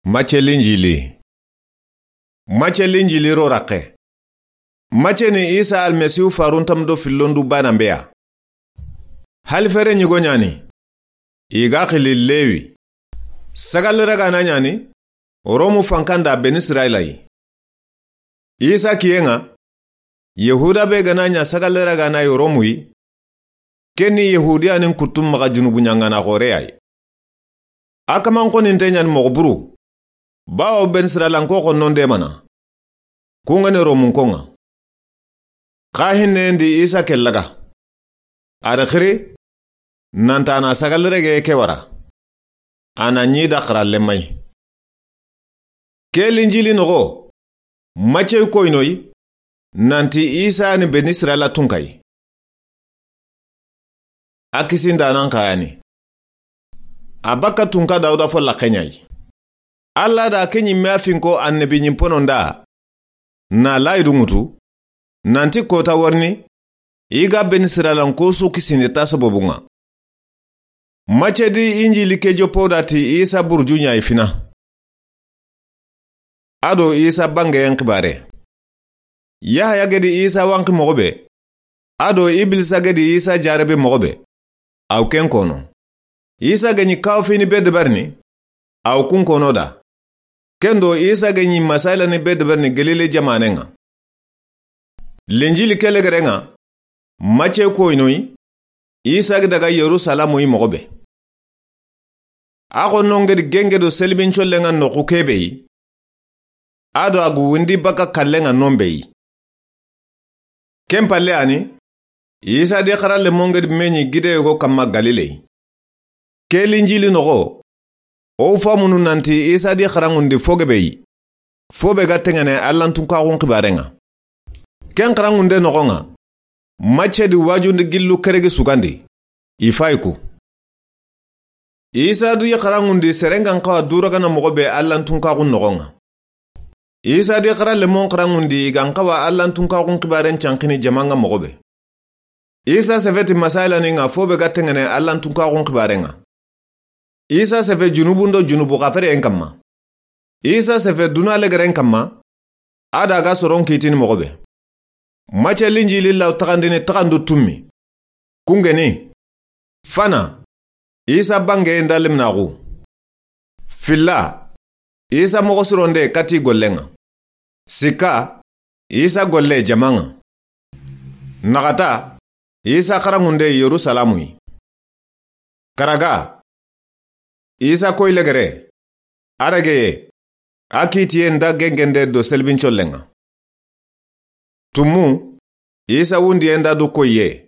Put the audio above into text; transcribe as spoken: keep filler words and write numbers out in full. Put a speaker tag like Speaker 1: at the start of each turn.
Speaker 1: Mache linjili. Mache linjili ro rake. Mache ni Isa almesiu faruntam do filondu banambea. Halifere nyigo nyani. Iga khili lewi. Sagal raga na nyani. Oromu fankanda ben Israelai. Isa kiyenga. Yehuda be gananya sagal raga na yoromui. Keni Yehudia nin kutum maga junubu nyangana goreai. Akaman ko nintenyan mogoburu. Bao ben Israelanko ko nonde mana. Kungane romun konga. Kahine ndi Isa kellaga. Adakhiri nantana sagalrege kewara. Ana nyida khralle may. Kel injili nogo. Mache ko inoy. Nanti Isa ni ben Israela tunkai. Akisinda nan kayani. Abaka tunka dauda fo la kenyai. Alla da kenyi meafinko annabi nyimpononda. Na laidu ngutu. Nanti kota warni. Iga ben Israelanko su kisinita sabobunga. Mache di injili kejo podati Isa burjunya ifina. Ado Isa bange yankibare. Yahya gedi Isa wanki mogobe. Ado Iblisa gedi Isa jarebe mogobe. Au ken kono. Isa genyi kawfini bedbarni. Au kun kono da. Kendo Isa genyi masaila ni bedbarni gelile jamanenga. Linjili kelegerenga. Mache ko inoi. Isa daga Yerusalemu yi mogobe. Ako nongedi genge do selibincho lenga no kukebei. Ado agu windi baka kalenga nombei. Kempale ani. Isa de kharalle mongedi menyi gide yogo kama Galilei. Ke linjili nogo. O famunu nanti Isa de kharangundi fogebei. Fobe gatengane allantunka kunkibarenga. Ken kharangunde nogonga. Mache di wajundi gillu kerege sugandi. Ifaiku. Isa du yakarangundi serengan kawa duragana mogobe allantunka kun nogonga. Isa di kharalle mon kharangundi gankawa allantunka kun kibaren chankini jamanga mogobe. Isa sefeti masaila ninga fobe gatengane allantunka kun kibarenga. Isa sefe junubundo junubu kafere enkama. Isa sefe dunale garen kama. Ada ga soron kitini mogobe. Mache linjili la utakandine takandu tumi. Kungeni. Fana. Isa bange endalim nagu. Filla. Isa mogosironde kati golenga. Sika. Isa golle jamanga. Nagata. Isa karangunde Yerusalamui. Karaga. Isa koilegere. Arageye. Akitiye nda gengende do selbincho lenga. Tumu. Isa wundi enda do koye.